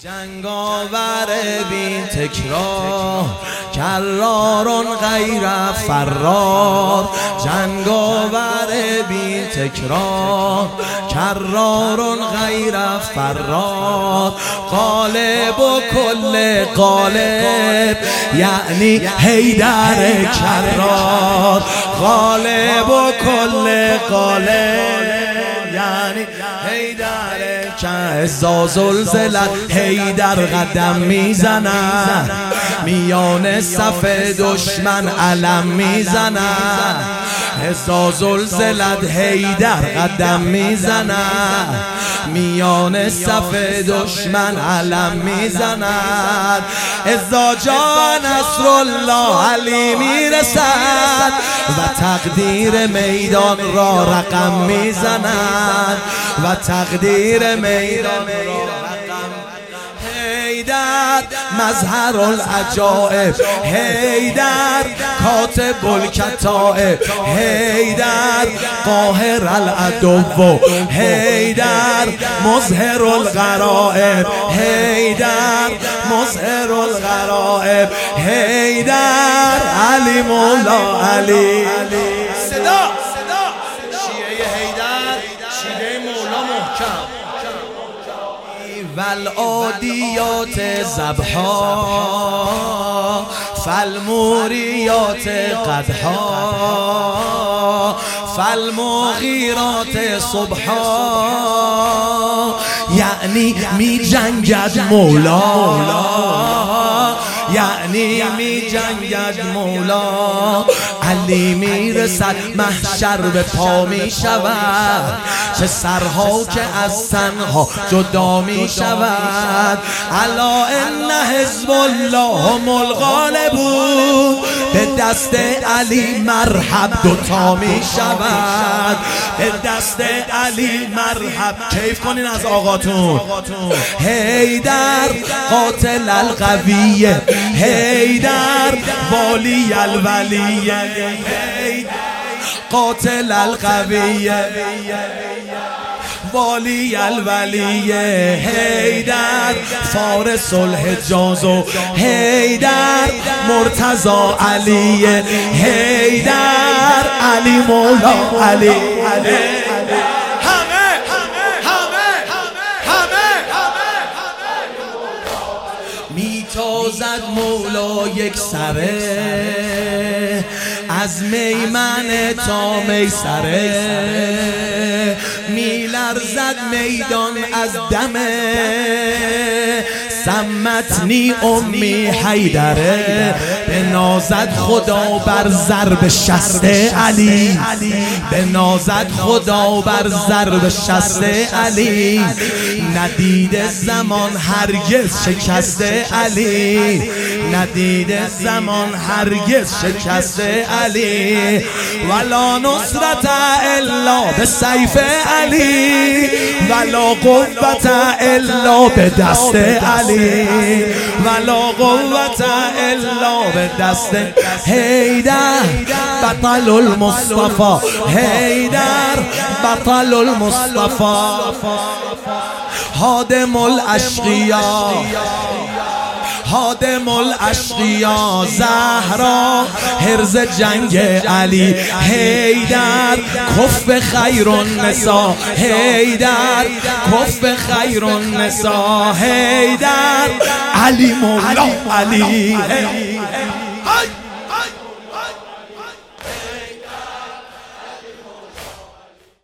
جنگاور بی تکرار، کرارون غیر فرار. جنگاور بی تکرار، کرارون غیر فرار. غالب و کل غالب یعنی حیدر کرار. غالب و کل غالب یعنی حیدر ازا زلزلت حیدر قدم میزند، میان صف دشمن علم میزند. ازا زلزلت حیدر قدم میزند، میان صف دشمن علم میزند. ازا جا نصر الله علی میرسد و تقدیر میدان را رقم میزند، و تقدیر میدان را رقم. حیدر مظهر العجائب، حیدر کاتب الکتائب، حیدر قاهر العدو، حیدر مظهر الغرائب، حیدر مظهر الغرائب، حیدر علی مولا علی. صدا شیعه حیدر، شیعه مولا محکم. والعادیات ضبحا، فالموریات قدحا، فالمغیرات صبحا. یعنی می جنگد مولا، یعنی می جنگد مولا. علی می رسد محشر به پا می شود، چه سرها که از تنها جدا می شود. الا ان حزب الله هم الغالبون، به دست علی مرحب دوتا می شود، به دست علی مرحب. کیف کنین از آقاتون. حیدر قاتل القویه، حیدر والی الولیه، قاتل القویه والی الولیه. حیدر فارس الحجاز و حیدر مرتضی علیه. حیدر علی مولا علی. میتازد مولا یک سره، از میمنه تا میسره. میلرزد میدان از دمه، سمتنی امی حیدره. بنازد خدا بر ضرب شست علی، بنازد خدا بر ضرب شست علی. ندید زمان هرگز شکست علی، ندید زمان هرگز شکست علی. ولا نصرت الا به سیف علی، ولا قوت الا به دست علی، ولا قوت الا به دست. حیدر بطل المصطفى، حیدر بطل المصطفى. هادم الاشقیا، هادم الاشقیا. زهرا حرز جنگ علی. حیدر کف خیر النساء، حیدر کف خیر النساء. حیدر علی مولا علی.